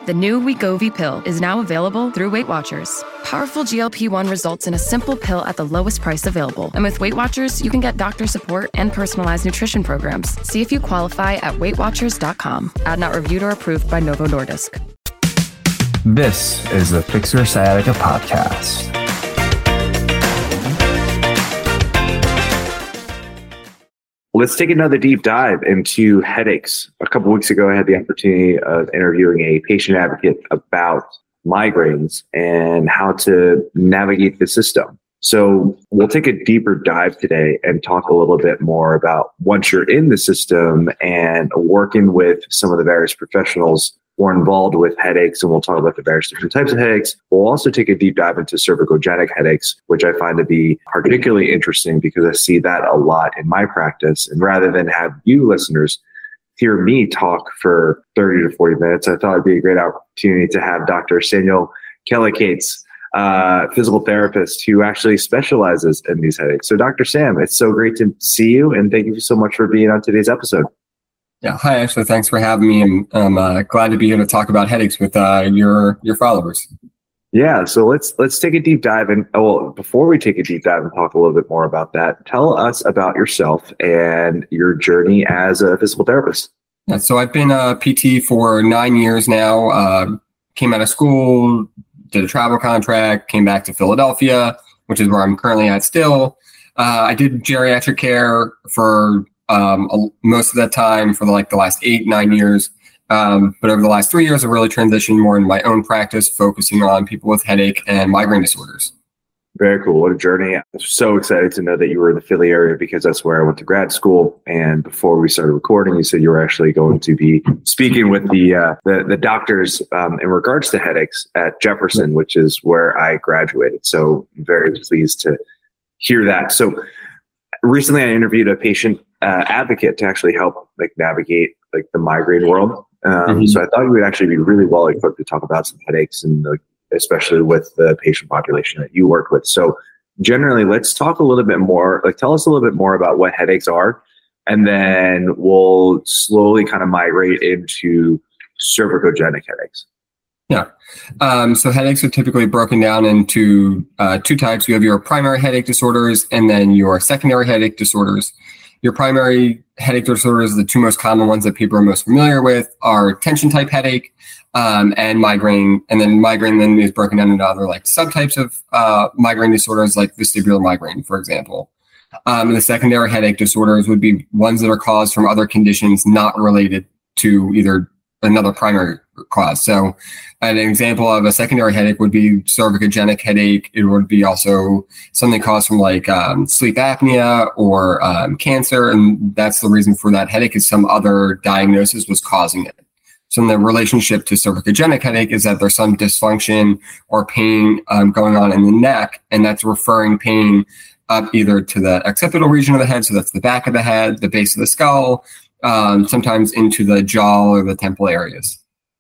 The new Wegovy pill is now available through Weight Watchers. Powerful GLP-1 results in a simple pill at the lowest price available. And with Weight Watchers, you can get doctor support and personalized nutrition programs. See if you qualify at weightwatchers.com. Ad not reviewed or approved by Novo Nordisk. This is the Fix Your Sciatica podcast. Let's take another deep dive into headaches. A couple weeks ago, I had the opportunity of interviewing a patient advocate about migraines and how to navigate the system. So we'll take a deeper dive today and talk a little bit more about once you're in the system and working with some of the various professionals who are involved with headaches, and we'll talk about the various different types of headaches. We'll also take a deep dive into cervicogenic headaches, which I find to be particularly interesting because I see that a lot in my practice. And rather than have you listeners hear me talk for 30 to 40 minutes, I thought it'd be a great opportunity to have Dr. Samuel Kelly-Cates, physical therapist who actually specializes in these headaches. So Dr. Sam, it's so great to see you, and thank you so much for being on today's episode. Yeah. Hi, Ashley. Thanks for having me. And I'm glad to be here to talk about headaches with your followers. Yeah. So let's take a deep dive. And before we take a deep dive and talk a little bit more about that, tell us about yourself and your journey as a physical therapist. Yeah. So I've been a PT for 9 years now. Came out of school, did a travel contract, came back to Philadelphia, which is where I'm currently at still. I did geriatric care for most of that time for the last 8-9 years. But over the last 3 years, I've really transitioned more in my own practice, focusing on people with headache and migraine disorders. Very cool. What a journey. I'm so excited to know that you were in the Philly area because that's where I went to grad school. And before we started recording, you said you were actually going to be speaking with the doctors in regards to headaches at Jefferson, which is where I graduated. So I'm very pleased to hear that. So recently I interviewed a patient advocate to actually help navigate the migraine world. So I thought you would actually be really well equipped to talk about some headaches, and especially with the patient population that you work with. So generally, let's talk a little bit more, tell us a little bit more about what headaches are, and then we'll slowly kind of migrate into cervicogenic headaches. Yeah. So headaches are typically broken down into two types. You have your primary headache disorders and then your secondary headache disorders. Your primary headache disorders, the two most common ones that people are most familiar with, are tension type headache and migraine. And then migraine then is broken down into other subtypes of migraine disorders, like vestibular migraine, for example. And the secondary headache disorders would be ones that are caused from other conditions not related to either another primary cause. So an example of a secondary headache would be cervicogenic headache. It would be also something caused from sleep apnea or cancer. And that's the reason for that headache, is some other diagnosis was causing it. So in the relationship to cervicogenic headache is that there's some dysfunction or pain going on in the neck, and that's referring pain up either to the occipital region of the head. So that's the back of the head, the base of the skull, sometimes into the jaw or the temple areas.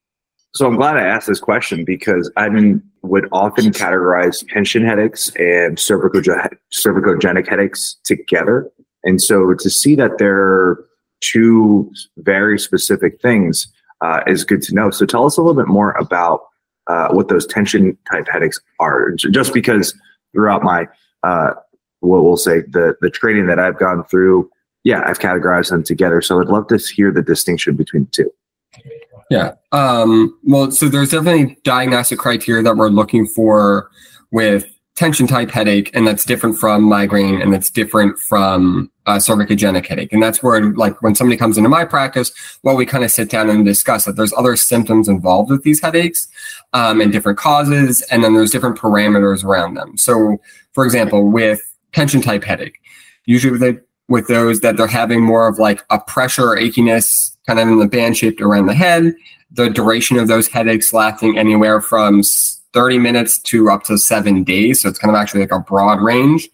So I'm glad I asked this question because I would often categorize tension headaches and cervicogenic headaches together. And so to see that they're two very specific things is good to know. So tell us a little bit more about what those tension type headaches are. Just because throughout my, what we'll say, the training that I've gone through, I've categorized them together. So I'd love to hear the distinction between the two. Yeah. So there's definitely diagnostic criteria that we're looking for with tension type headache, and that's different from migraine, and that's different from cervicogenic headache. And that's where, when somebody comes into my practice, we kind of sit down and discuss that there's other symptoms involved with these headaches and different causes, and then there's different parameters around them. So, for example, with tension type headache, usually with those that they're having more of a pressure or achiness kind of in the band shaped around the head, the duration of those headaches lasting anywhere from 30 minutes to up to 7 days. So it's kind of actually a broad range.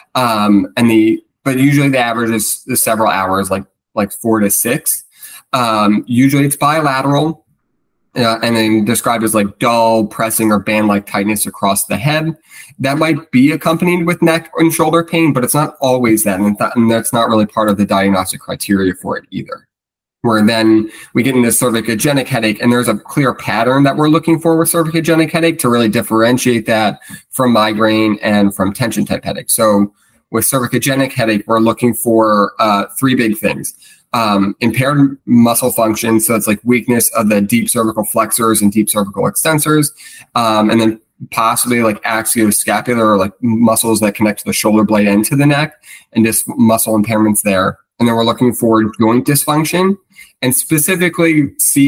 But usually the average is several hours, like 4 to 6. Usually it's bilateral. And then described as dull, pressing, or band-like tightness across the head. That might be accompanied with neck and shoulder pain, but it's not always that. And that's not really part of the diagnostic criteria for it either. where then we get into cervicogenic headache, and there's a clear pattern that we're looking for with cervicogenic headache to really differentiate that from migraine and from tension type headache. So with cervicogenic headache, we're looking for three big things. Impaired muscle function, so it's like weakness of the deep cervical flexors and deep cervical extensors, and then possibly like axioscapular, or like muscles that connect to the shoulder blade and to the neck, and just muscle impairments there. And then we're looking for joint dysfunction, and specifically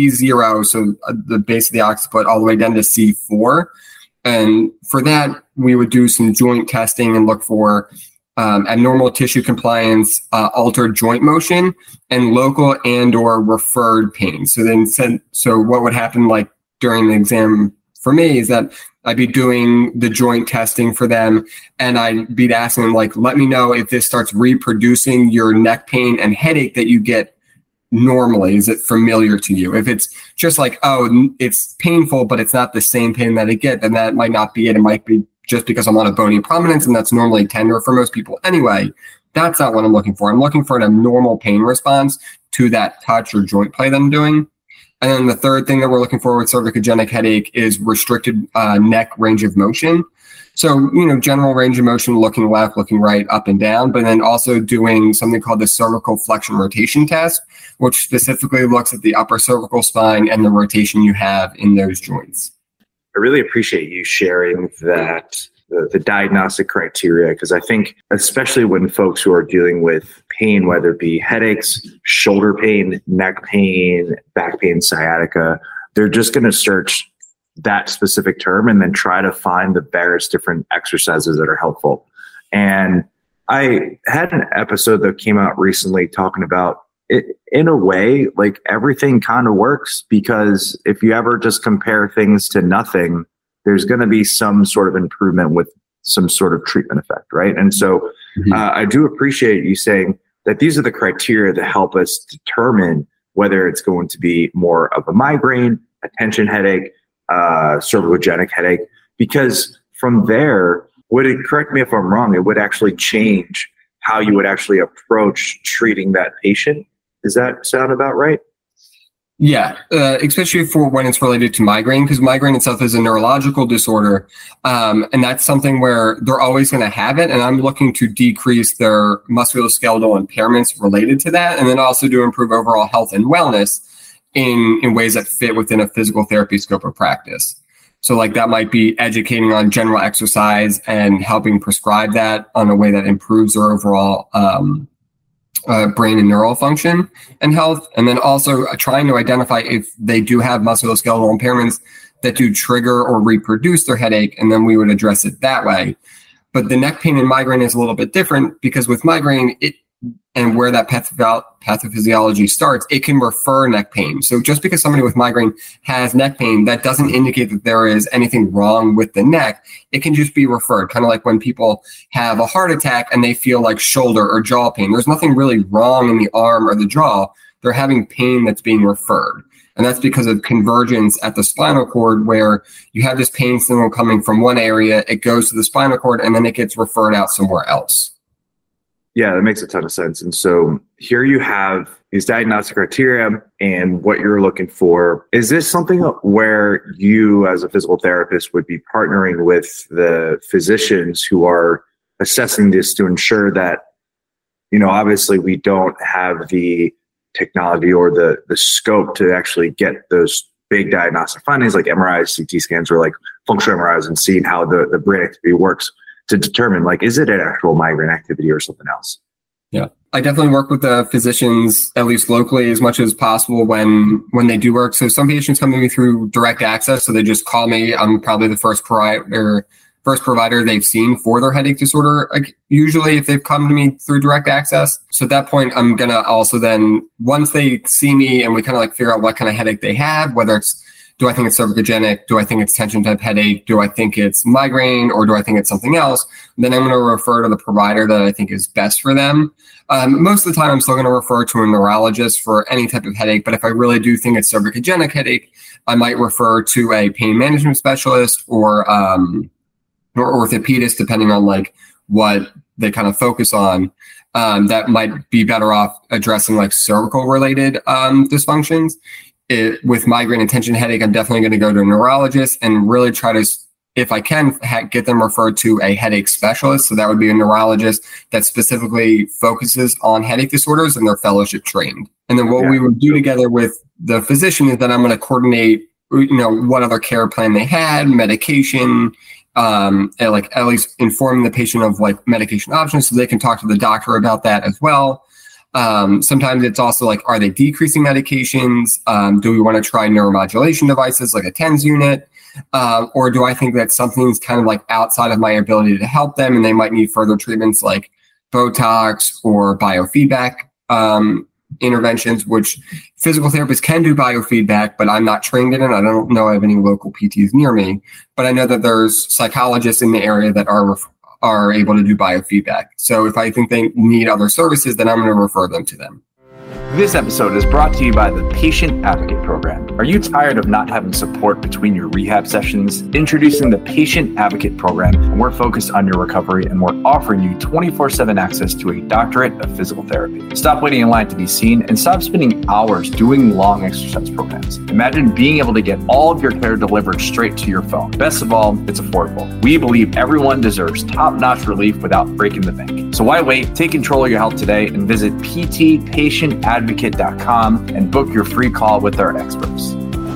C0, so the base of the occiput all the way down to C4. And for that, we would do some joint testing and look for abnormal tissue compliance, altered joint motion, and local and or referred pain. So what would happen like during the exam for me is that I'd be doing the joint testing for them, and I'd be asking them, like, let me know if this starts reproducing your neck pain and headache that you get normally. Is it familiar to you? If it's just like, oh, it's painful, but it's not the same pain that I get, then that might not be it. It might be just because I'm on a bony prominence, and that's normally tender for most people anyway. That's not what I'm looking for. I'm looking for an abnormal pain response to that touch or joint play that I'm doing. And then the third thing that we're looking for with cervicogenic headache is restricted neck range of motion. So, general range of motion, looking left, looking right, up and down, but then also doing something called the cervical flexion rotation test, which specifically looks at the upper cervical spine and the rotation you have in those joints. I really appreciate you sharing that, the diagnostic criteria, because I think especially when folks who are dealing with pain, whether it be headaches, shoulder pain, neck pain, back pain, sciatica, they're just going to search that specific term and then try to find the various different exercises that are helpful. And I had an episode that came out recently talking about it. In a way, like, everything kind of works, because if you ever just compare things to nothing, there's going to be some sort of improvement with some sort of treatment effect, right? And so I do appreciate you saying that these are the criteria that help us determine whether it's going to be more of a migraine, a tension headache, cervicogenic headache, because from there, correct me if I'm wrong, it would actually change how you would actually approach treating that patient. Does that sound about right? Yeah, especially for when it's related to migraine, because migraine itself is a neurological disorder. And that's something where they're always going to have it. And I'm looking to decrease their musculoskeletal impairments related to that, and then also to improve overall health and wellness in ways that fit within a physical therapy scope of practice. So like that might be educating on general exercise and helping prescribe that on a way that improves their overall brain and neural function and health. And then also trying to identify if they do have musculoskeletal impairments that do trigger or reproduce their headache. And then we would address it that way. But the neck pain and migraine is a little bit different, because with migraine, and where that pathophysiology starts, it can refer neck pain. So just because somebody with migraine has neck pain, that doesn't indicate that there is anything wrong with the neck. It can just be referred, kind of like when people have a heart attack and they feel like shoulder or jaw pain. There's nothing really wrong in the arm or the jaw. They're having pain that's being referred. And that's because of convergence at the spinal cord, where you have this pain signal coming from one area, it goes to the spinal cord, and then it gets referred out somewhere else. Yeah, that makes a ton of sense. And so here you have these diagnostic criteria and what you're looking for. Is this something where you as a physical therapist would be partnering with the physicians who are assessing this to ensure that, obviously we don't have the technology or the scope to actually get those big diagnostic findings like MRIs, CT scans, or like functional MRIs, and seeing how the brain activity works, to determine, like, is it an actual migraine activity or something else? Yeah, I definitely work with the physicians, at least locally, as much as possible when they do work. So some patients come to me through direct access. So they just call me. I'm probably the first provider they've seen for their headache disorder, usually if they've come to me through direct access. So at that point, I'm going to also then, once they see me and we kind of like figure out what kind of headache they have, whether it's, do I think it's cervicogenic? Do I think it's tension type headache? Do I think it's migraine, or do I think it's something else? Then I'm going to refer to the provider that I think is best for them. Most of the time, I'm still going to refer to a neurologist for any type of headache. But if I really do think it's cervicogenic headache, I might refer to a pain management specialist or orthopedist, depending on like what they kind of focus on. that might be better off addressing like cervical related dysfunctions. With migraine and tension headache, I'm definitely going to go to a neurologist and really try to, if I can, get them referred to a headache specialist. So that would be a neurologist that specifically focuses on headache disorders and they're fellowship trained. And then what we would do together with the physician is that I'm going to coordinate, what other care plan they had, medication, and like at least informing the patient of like medication options so they can talk to the doctor about that as well. Sometimes it's also like, are they decreasing medications? Do we want to try neuromodulation devices like a TENS unit? Or do I think that something's kind of like outside of my ability to help them and they might need further treatments like Botox or biofeedback interventions, which physical therapists can do biofeedback, but I'm not trained in it. I don't know of any local PTs near me, but I know that there's psychologists in the area that are able to do biofeedback. So if I think they need other services, then I'm going to refer them to them. This episode is brought to you by the Patient Advocate Program. Are you tired of not having support between your rehab sessions? Introducing the Patient Advocate Program, and we're focused on your recovery, and we're offering you 24/7 access to a doctorate of physical therapy. Stop waiting in line to be seen and stop spending hours doing long exercise programs. Imagine being able to get all of your care delivered straight to your phone. Best of all, it's affordable. We believe everyone deserves top-notch relief without breaking the bank. So why wait? Take control of your health today and visit ptpatientadvocate.com and book your free call with our experts.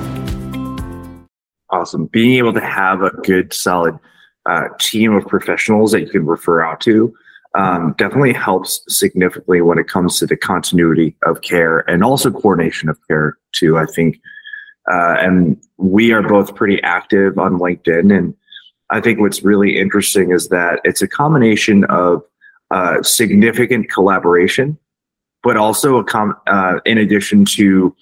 Awesome. Being able to have a good, solid team of professionals that you can refer out to definitely helps significantly when it comes to the continuity of care and also coordination of care too, I think. And we are both pretty active on LinkedIn. And I think what's really interesting is that it's a combination of significant collaboration, but also in addition to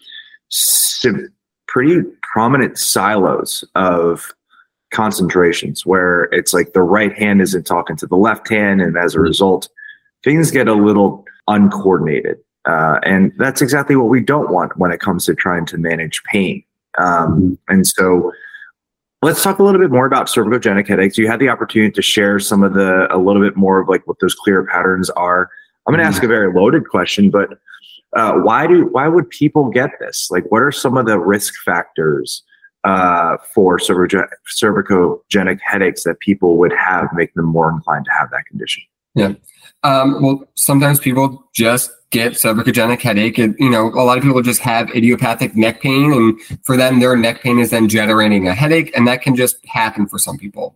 pretty prominent silos of concentrations where it's like the right hand isn't talking to the left hand. And as a result, things get a little uncoordinated. And that's exactly what we don't want when it comes to trying to manage pain. And so let's talk a little bit more about cervicogenic headaches. You had the opportunity to share a little bit more of like what those clear patterns are. I'm going to ask a very loaded question, but why would people get this? Like, what are some of the risk factors for cervicogenic headaches that people would have, make them more inclined to have that condition? Yeah. Well, sometimes people just get cervicogenic headache. And, a lot of people just have idiopathic neck pain, and for them, their neck pain is then generating a headache, and that can just happen for some people.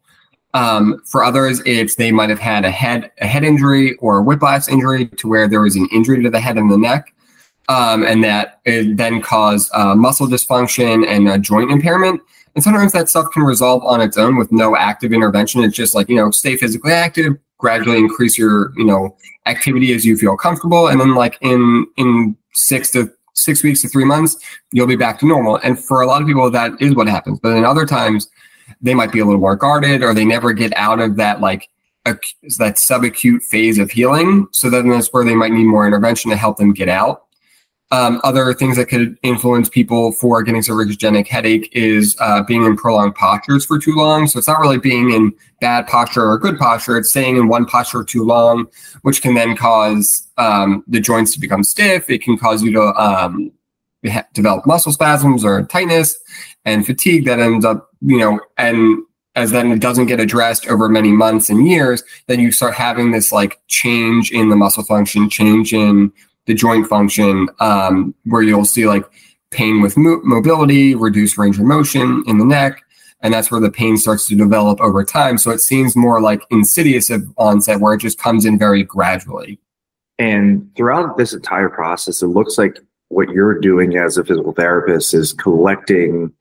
For others, they might have had a head injury or a whiplash injury to where there was an injury to the head and the neck, and that it then caused muscle dysfunction and a joint impairment. And sometimes that stuff can resolve on its own with no active intervention. It's just like, stay physically active, gradually increase your, activity as you feel comfortable. And then like in 6 weeks to 3 months, you'll be back to normal. And for a lot of people, that is what happens. But in other times, they might be a little more guarded, or they never get out of that that subacute phase of healing. So then that's where they might need more intervention to help them get out. Other things that could influence people for getting cervicogenic headache is being in prolonged postures for too long. So it's not really being in bad posture or good posture. It's staying in one posture too long, which can then cause the joints to become stiff. It can cause you to develop muscle spasms or tightness and fatigue that ends up, and as then it doesn't get addressed over many months and years, then you start having this like change in the muscle function, change in the joint function, where you'll see like pain with mobility, reduced range of motion in the neck. And that's where the pain starts to develop over time. So it seems more like insidious of onset, where it just comes in very gradually. And throughout this entire process, it looks like what you're doing as a physical therapist is collecting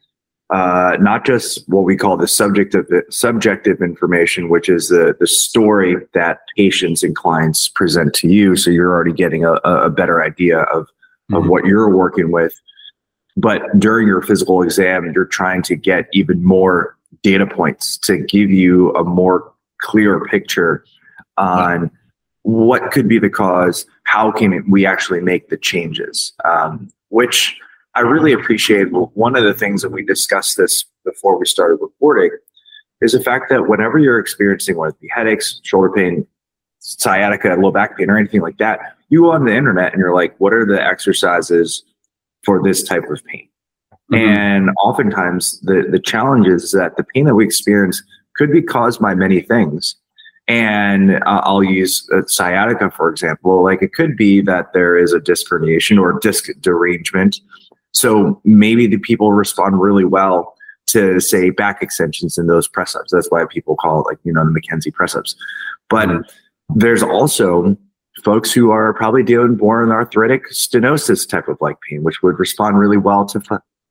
not just what we call the subjective information, which is the story that patients and clients present to you. So you're already getting a better idea of what you're working with. But during your physical exam, you're trying to get even more data points to give you a more clear picture on what could be the cause, how can we actually make the changes, which I really appreciate. One of the things that we discussed this before we started recording is the fact that whenever you're experiencing whether it be headaches, shoulder pain, sciatica, low back pain, or anything like that, you go on the internet and you're like, what are the exercises for this type of pain? And oftentimes the challenge is that the pain that we experience could be caused by many things. And I'll use sciatica, for example. Like, it could be that there is a disc herniation or disc derangement. So maybe the people respond really well to, say, back extensions in those press ups. That's why people call it, like, the McKenzie press ups. But there's also folks who are probably dealing more in arthritic stenosis type of like pain, which would respond really well to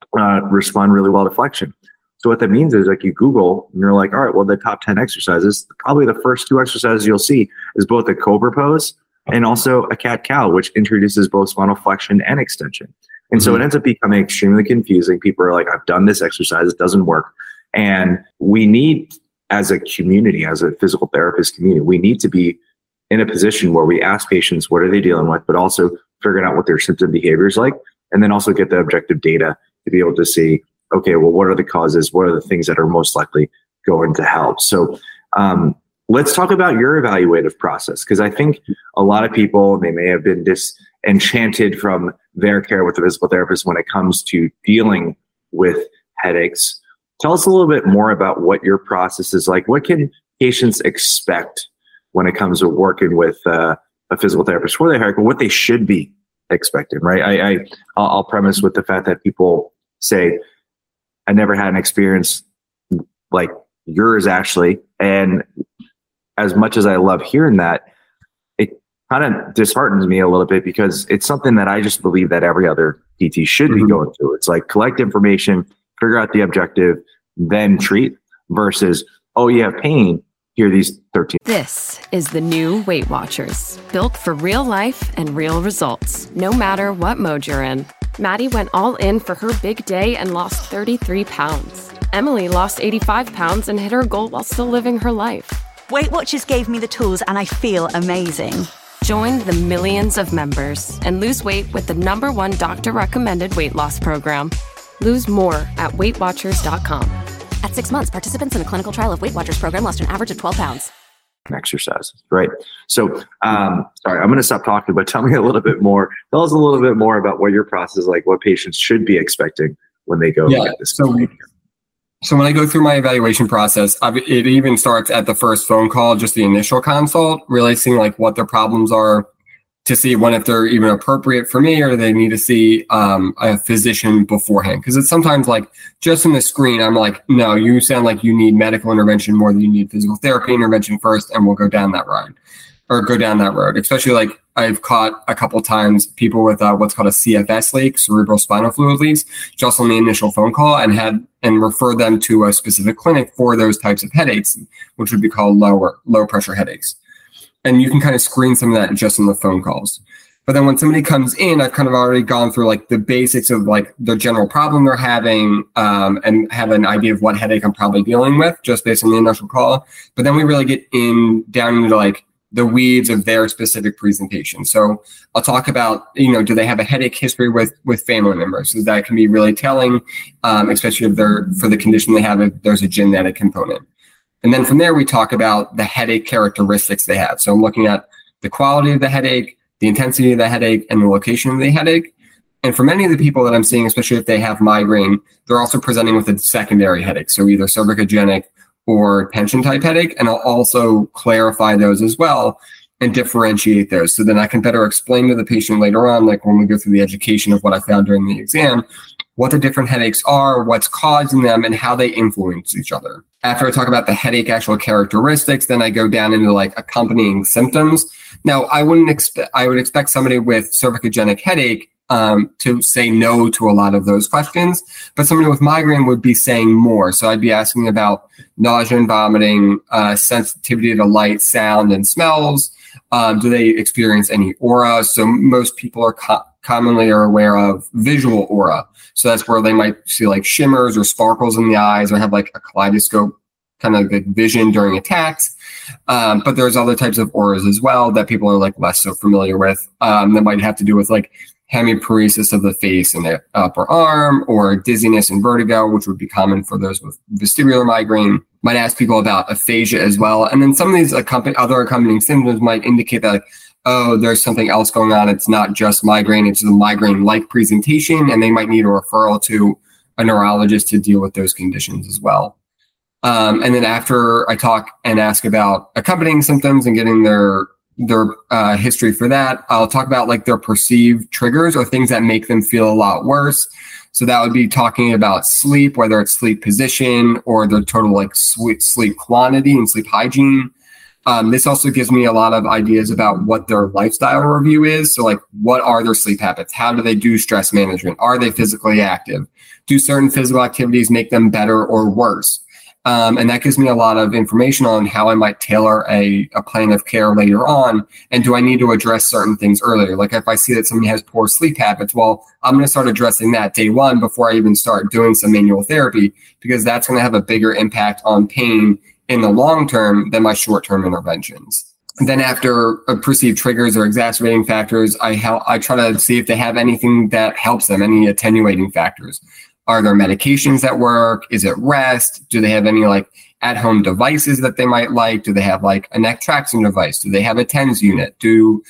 flexion. So what that means is, like, you Google and you're like, all right, well, the top 10 exercises, probably the first 2 exercises you'll see is both a cobra pose and also a cat-cow, which introduces both spinal flexion and extension. And so it ends up becoming extremely confusing. People are like, I've done this exercise, it doesn't work. And we need, as a community, as a physical therapist community, we need to be in a position where we ask patients, what are they dealing with, but also figuring out what their symptom behavior is like, and then also get the objective data to be able to see, okay, well, what are the causes? What are the things that are most likely going to help? So let's talk about your evaluative process, because I think a lot of people, they may have been disenchanted from their care with the physical therapist when it comes to dealing with headaches. Tell us a little bit more about what your process is like. What can patients expect when it comes to working with a physical therapist for their headache, or what they should be expecting, right? I'll premise with the fact that people say, I never had an experience like yours, actually. And as much as I love hearing that, it kind of disheartens me a little bit, because it's something that I just believe that every other PT should be going through. It's like, collect information, figure out the objective, then treat, versus, oh, you have pain, here are these 13. This is the new Weight Watchers, built for real life and real results, no matter what mode you're in. Maddie went all in for her big day and lost 33 pounds. Emily lost 85 pounds and hit her goal while still living her life. Weight Watchers gave me the tools and I feel amazing. Join the millions of members and lose weight with the #1 doctor-recommended weight loss program. Lose more at WeightWatchers.com. At 6 months, participants in a clinical trial of Weight Watchers program lost an average of 12 pounds. Exercises, right? So, sorry, I'm going to stop talking, but tell us a little bit more about what your process is like, what patients should be expecting when they go get this. So when I go through my evaluation process, it even starts at the first phone call, just the initial consult, really seeing like what their problems are, to see if they're even appropriate for me, or they need to see a physician beforehand. Because it's sometimes like, just in the screen, I'm like, no, you sound like you need medical intervention more than you need physical therapy intervention first, and we'll go down that road. Especially like, I've caught a couple times people with what's called a CFS leak, cerebral spinal fluid leaks, just on the initial phone call, and refer them to a specific clinic for those types of headaches, which would be called low pressure headaches. And you can kind of screen some of that just in the phone calls. But then when somebody comes in, I've kind of already gone through like the basics of like the general problem they're having, and have an idea of what headache I'm probably dealing with just based on the initial call. But then we really get down into like the weeds of their specific presentation. So I'll talk about, do they have a headache history with family members? So that can be really telling, especially for the condition they have, if there's a genetic component. And then from there, we talk about the headache characteristics they have. So I'm looking at the quality of the headache, the intensity of the headache, and the location of the headache. And for many of the people that I'm seeing, especially if they have migraine, they're also presenting with a secondary headache. So either cervicogenic or tension type headache. And I'll also clarify those as well and differentiate those. So then I can better explain to the patient later on, like when we go through the education of what I found during the exam, what the different headaches are, what's causing them, and how they influence each other. After I talk about the headache actual characteristics, then I go down into like accompanying symptoms. Now, I would expect somebody with cervicogenic headache to say no to a lot of those questions, but somebody with migraine would be saying more. So I'd be asking about nausea and vomiting, sensitivity to light, sound, and smells. Do they experience any aura? So most people are commonly aware of visual aura. So that's where they might see like shimmers or sparkles in the eyes, or have like a kaleidoscope kind of like vision during attacks. But there's other types of auras as well that people are like less so familiar with. That might have to do with like hemiparesis of the face and the upper arm, or dizziness and vertigo, which would be common for those with vestibular migraine. Might ask people about aphasia as well. And then some of these other accompanying symptoms might indicate that, like, oh, there's something else going on. It's not just migraine, it's a migraine-like presentation, and they might need a referral to a neurologist to deal with those conditions as well. And then after I talk and ask about accompanying symptoms and getting their history for that, I'll talk about like their perceived triggers or things that make them feel a lot worse. So that would be talking about sleep, whether it's sleep position or the total like sleep quantity and sleep hygiene. This also gives me a lot of ideas about what their lifestyle review is. So like, what are their sleep habits? How do they do stress management? Are they physically active? Do certain physical activities make them better or worse? And that gives me a lot of information on how I might tailor a plan of care later on. And do I need to address certain things earlier? Like if I see that somebody has poor sleep habits, well, I'm going to start addressing that day one before I even start doing some manual therapy, because that's going to have a bigger impact on pain in the long term than my short-term interventions. And then after perceived triggers or exacerbating factors, I try to see if they have anything that helps them, any attenuating factors. Are there medications that work? Is it rest? Do they have any like at-home devices that they might like? Do they have like a neck traction device? Do they have a TENS unit? Do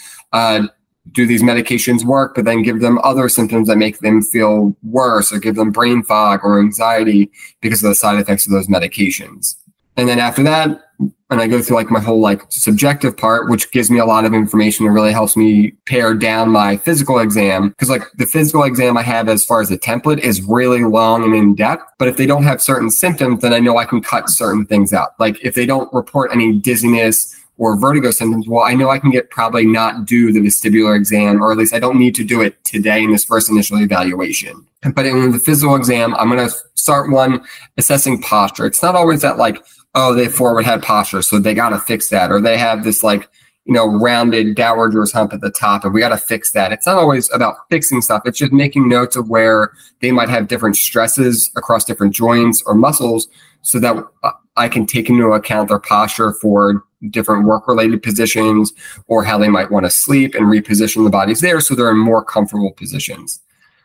these medications work, but then give them other symptoms that make them feel worse or give them brain fog or anxiety because of the side effects of those medications? And then after that, and I go through like my whole like subjective part, which gives me a lot of information and really helps me pare down my physical exam. Because like the physical exam I have as far as the template is really long and in depth. But if they don't have certain symptoms, then I know I can cut certain things out. Like if they don't report any dizziness or vertigo symptoms, well, I know I can probably not do the vestibular exam, or at least I don't need to do it today in this first initial evaluation. But in the physical exam, I'm going to start one assessing posture. It's not always that like, oh, they have forward head posture, so they got to fix that. Or they have this like, rounded dowager's hump at the top, and we got to fix that. It's not always about fixing stuff. It's just making notes of where they might have different stresses across different joints or muscles so that I can take into account their posture for different work-related positions or how they might want to sleep and reposition the bodies there so they're in more comfortable positions.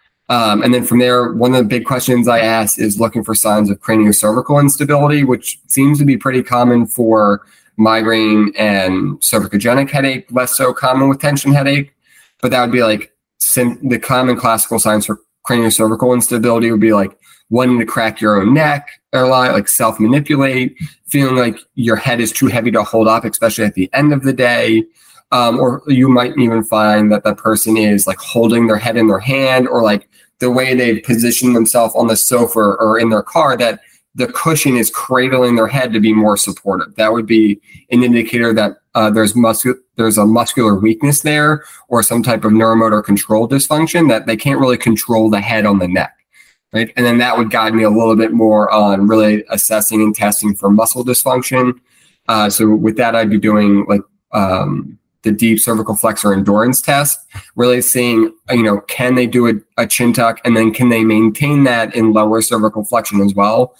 And then from there, one of the big questions I ask is looking for signs of craniocervical instability, which seems to be pretty common for migraine and cervicogenic headache, less so common with tension headache. But that would be like the common classical signs for craniocervical instability would be like wanting to crack your own neck a lot, like self-manipulate, feeling like your head is too heavy to hold up, especially at the end of the day. Or you might even find that the person is like holding their head in their hand, or like the way they position themselves on the sofa or in their car, that the cushion is cradling their head to be more supportive. That would be an indicator that there's a muscular weakness there, or some type of neuromotor control dysfunction, that they can't really control the head on the neck. Right. And then that would guide me a little bit more on really assessing and testing for muscle dysfunction. So with that, I'd be doing like the deep cervical flexor endurance test, really seeing, can they do a chin tuck, and then can they maintain that in lower cervical flexion as well?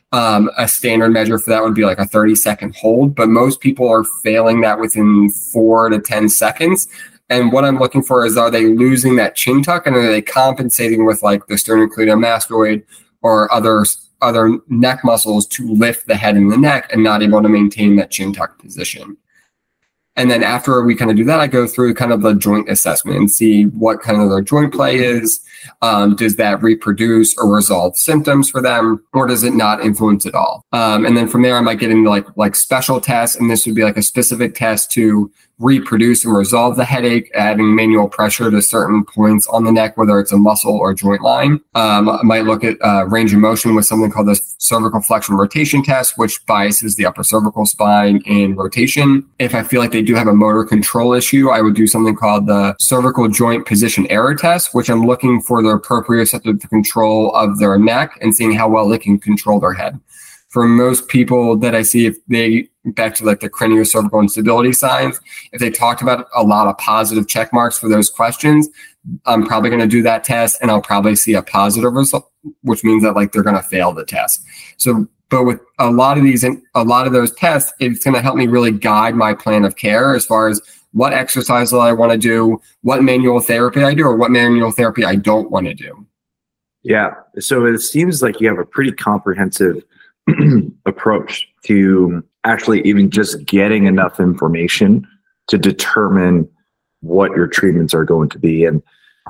A standard measure for that would be like a 30-second hold, but most people are failing that within 4 to 10 seconds. And what I'm looking for is, are they losing that chin tuck, and are they compensating with like the sternocleidomastoid or other neck muscles to lift the head and the neck and not able to maintain that chin tuck position? And then after we kind of do that, I go through kind of the joint assessment and see what kind of their joint play is. Does that reproduce or resolve symptoms for them, or does it not influence at all? And then from there, I might get into like special tests, and this would be like a specific test to reproduce and resolve the headache, adding manual pressure to certain points on the neck, whether it's a muscle or joint line. I might look at range of motion with something called the cervical flexion rotation test, which biases the upper cervical spine in rotation. If I feel like they do have a motor control issue, I would do something called the cervical joint position error test, which I'm looking for the proprioceptive control of their neck and seeing how well they can control their head. For most people that I see, if they, back to like the craniocervical instability signs, if they talked about a lot of positive check marks for those questions, I'm probably going to do that test, and I'll probably see a positive result, which means that like they're going to fail the test. So, but with a lot of those tests, it's going to help me really guide my plan of care as far as what exercise I want to do, what manual therapy I do, or what manual therapy I don't want to do. Yeah. So it seems like you have a pretty comprehensive approach to actually even just getting enough information to determine what your treatments are going to be. And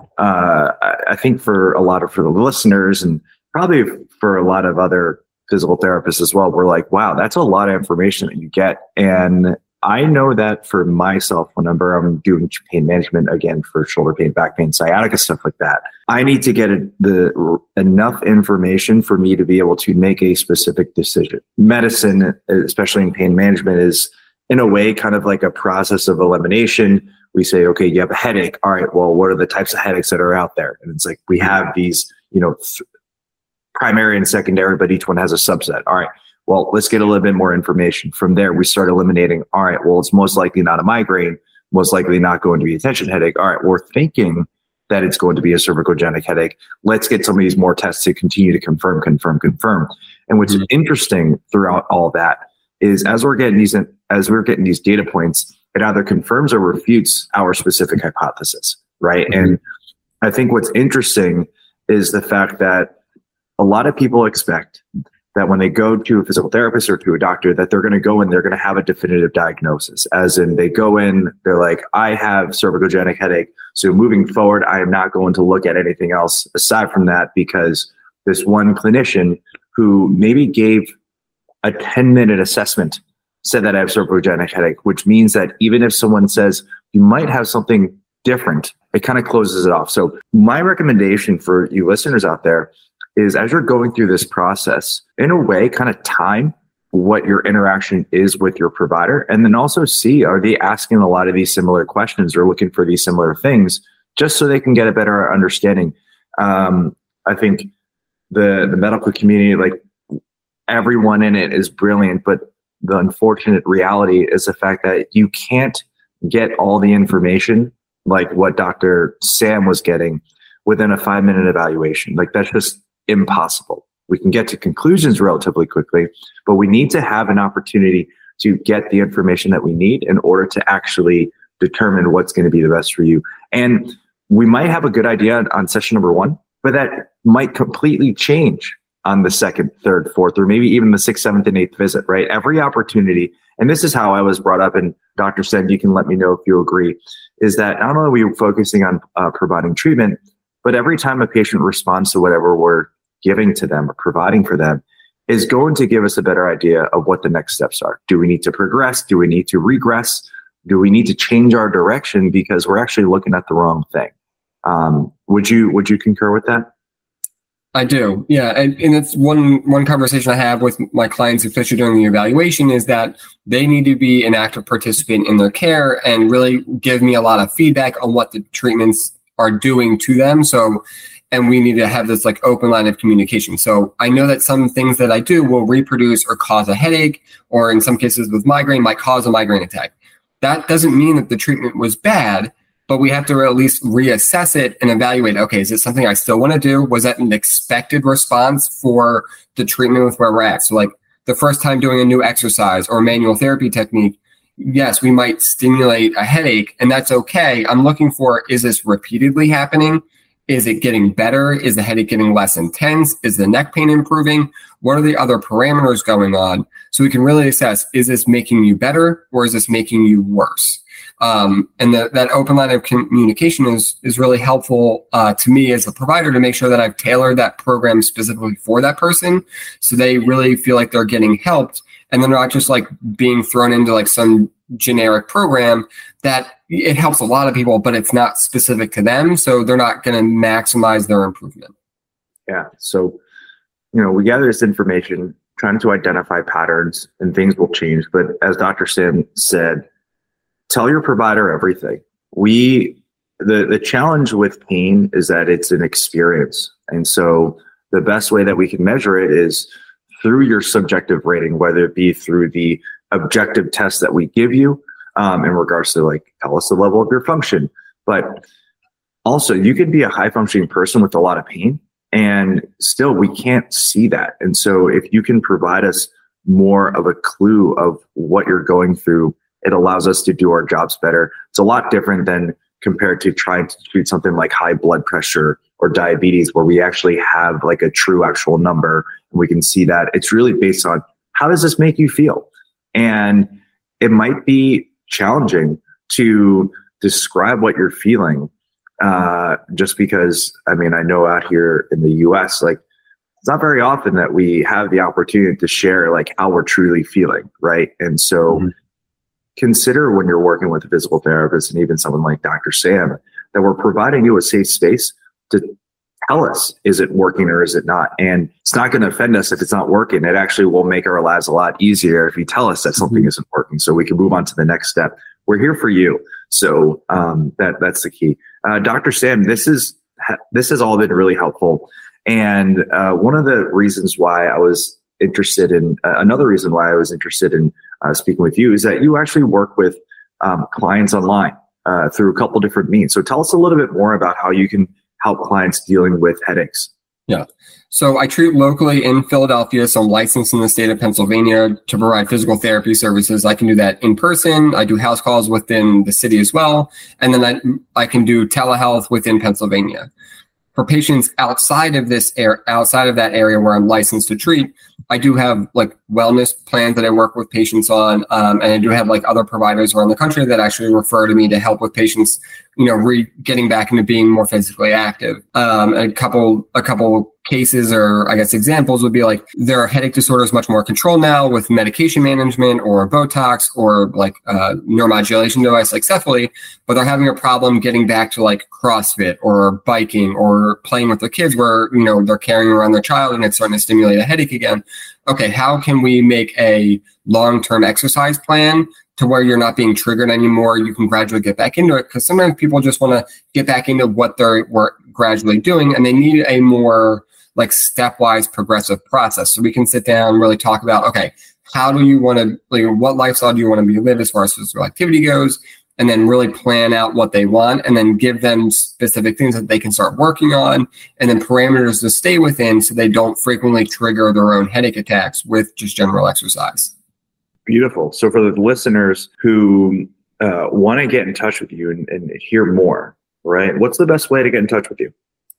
I think for the listeners, and probably for a lot of other physical therapists as well, we're like, wow, that's a lot of information that you get. And I know that for myself, whenever I'm doing pain management, again, for shoulder pain, back pain, sciatica, stuff like that, I need to get enough information for me to be able to make a specific decision. Medicine, especially in pain management, is in a way kind of like a process of elimination. We say, okay, you have a headache. All right, well, what are the types of headaches that are out there? And it's like, we have these, primary and secondary, but each one has a subset. All right, well, let's get a little bit more information. From there, we start eliminating. All right, well, it's most likely not a migraine, most likely not going to be a tension headache. All right, we're thinking that it's going to be a cervicogenic headache. Let's get some of these more tests to continue to confirm. And what's interesting throughout all that is as we're getting these data points, it either confirms or refutes our specific hypothesis, right? And I think what's interesting is the fact that a lot of people expect that when they go to a physical therapist or to a doctor, that they're going to go in, they're going to have a definitive diagnosis. As in, they go in, they're like, I have cervicogenic headache. So moving forward, I am not going to look at anything else aside from that, because this one clinician who maybe gave a 10-minute assessment said that I have cervicogenic headache, which means that even if someone says you might have something different, it kind of closes it off. So my recommendation for you listeners out there is, as you're going through this process, in a way, kind of time what your interaction is with your provider, and then also see, are they asking a lot of these similar questions or looking for these similar things, just so they can get a better understanding. I think the medical community, like everyone in it is brilliant, but the unfortunate reality is the fact that you can't get all the information like what Dr. Sam was getting within a 5-minute evaluation. Like, that's just impossible. We can get to conclusions relatively quickly, but we need to have an opportunity to get the information that we need in order to actually determine what's going to be the best for you. And we might have a good idea on session number 1, but that might completely change on the 2nd, 3rd, 4th, or maybe even the 6th, 7th, and 8th visit, right? Every opportunity, and this is how I was brought up, and Dr. Sen, you can let me know if you agree, is that not only are we focusing on providing treatment, but every time a patient responds to whatever we're giving to them or providing for them is going to give us a better idea of what the next steps are. Do we need to progress? Do we need to regress? Do we need to change our direction because we're actually looking at the wrong thing? Would you concur with that? I do. Yeah. And it's one conversation I have with my clients, especially during the evaluation, is that they need to be an active participant in their care and really give me a lot of feedback on what the treatments are doing to them. And we need to have this like open line of communication. So I know that some things that I do will reproduce or cause a headache, or in some cases with migraine might cause a migraine attack. That doesn't mean that the treatment was bad, but we have to at least reassess it and evaluate, okay, is it something I still want to do? Was that an expected response for the treatment with where we're at? So like the first time doing a new exercise or manual therapy technique, yes, we might stimulate a headache, and that's okay. I'm looking for, is this repeatedly happening? Is it getting better? Is the headache getting less intense? Is the neck pain improving? What are the other parameters going on? So we can really assess, is this making you better or is this making you worse? And that open line of communication is really helpful to me as a provider to make sure that I've tailored that program specifically for that person, so they really feel like they're getting helped, and they're not just like being thrown into like some generic program that it helps a lot of people, but it's not specific to them, so they're not going to maximize their improvement. Yeah. So, we gather this information, trying to identify patterns, and things will change. But as Dr. Sam said, tell your provider everything. The challenge with pain is that it's an experience. And so the best way that we can measure it is through your subjective rating, whether it be through the objective tests that we give you in regards to like, tell us the level of your function. But also you could be a high functioning person with a lot of pain and still we can't see that. And so if you can provide us more of a clue of what you're going through, it allows us to do our jobs better. It's a lot different than compared to trying to treat something like high blood pressure or diabetes, where we actually have like a true actual number. And we can see that it's really based on how does this make you feel? And it might be challenging to describe what you're feeling, just because, I mean, I know out here in the US, like, it's not very often that we have the opportunity to share like how we're truly feeling, right? And so consider when you're working with a physical therapist and even someone like Dr. Sam, that we're providing you a safe space to tell us, is it working or is it not? And it's not going to offend us if it's not working. It actually will make our lives a lot easier if you tell us that something isn't working, so we can move on to the next step. We're here for you. So that's the key. Dr. Sam, this has all been really helpful. And one of the reasons why I was interested in, another reason why I was interested in speaking with you is that you actually work with clients online through a couple different means. So tell us a little bit more about how you can help clients dealing with headaches. Yeah. So I treat locally in Philadelphia. So I'm licensed in the state of Pennsylvania to provide physical therapy services. I can do that in person. I do house calls within the city as well. And then I can do telehealth within Pennsylvania. For patients outside of that area where I'm licensed to treat, I do have like wellness plans that I work with patients on, and I do have like other providers around the country that actually refer to me to help with patients, getting back into being more physically active. A couple cases, or I guess examples, would be like their headache disorders much more controlled now with medication management or Botox or like neuromodulation device like Cephally, but they're having a problem getting back to like CrossFit or biking or playing with their kids where, they're carrying around their child and it's starting to stimulate a headache again. Okay, how can we make a long-term exercise plan to where you're not being triggered anymore? You can gradually get back into it, because sometimes people just want to get back into what they're gradually doing, and they need a more like stepwise progressive process. So we can sit down and really talk about, okay, how do you want to, what lifestyle do you want to live as far as physical activity goes? And then really plan out what they want, and then give them specific things that they can start working on, and then parameters to stay within so they don't frequently trigger their own headache attacks with just general exercise. Beautiful. So for the listeners who want to get in touch with you and hear more, right? What's the best way to get in touch with you?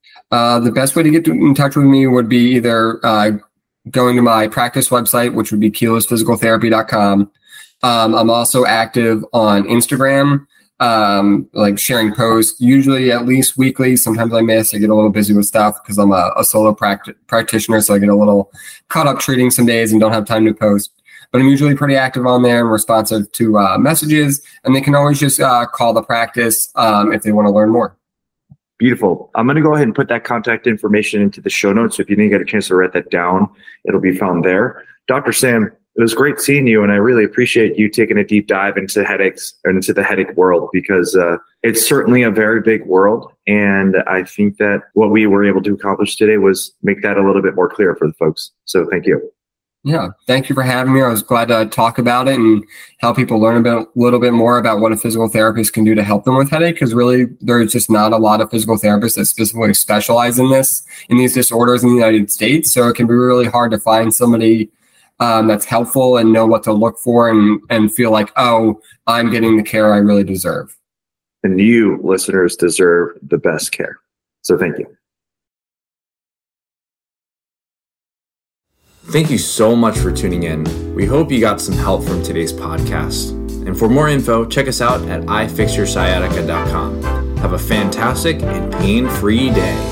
The best way to get in touch with me would be either going to my practice website, which would be keylessphysicaltherapy.com. I'm also active on Instagram, like sharing posts, usually at least weekly. Sometimes I miss. I get a little busy with stuff because I'm a solo practitioner, so I get a little caught up treating some days and don't have time to post. But I'm usually pretty active on there and responsive to messages, and they can always just call the practice if they want to learn more. Beautiful. I'm going to go ahead and put that contact information into the show notes. So if you didn't get a chance to write that down, it'll be found there. Dr. Sam, it was great seeing you, and I really appreciate you taking a deep dive into headaches and into the headache world, because it's certainly a very big world. And I think that what we were able to accomplish today was make that a little bit more clear for the folks. So thank you. Yeah, thank you for having me. I was glad to talk about it and help people learn a little bit more about what a physical therapist can do to help them with headache, because really there's just not a lot of physical therapists that specifically specialize in these disorders in the United States. So it can be really hard to find somebody that's helpful and know what to look for and feel like, oh, I'm getting the care I really deserve. And you, listeners, deserve the best care. So thank you. Thank you so much for tuning in. We hope you got some help from today's podcast. And for more info, check us out at ifixyoursciatica.com. Have a fantastic and pain-free day.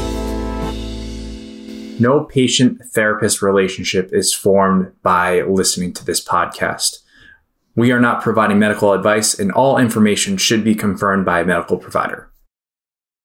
No patient-therapist relationship is formed by listening to this podcast. We are not providing medical advice, and all information should be confirmed by a medical provider.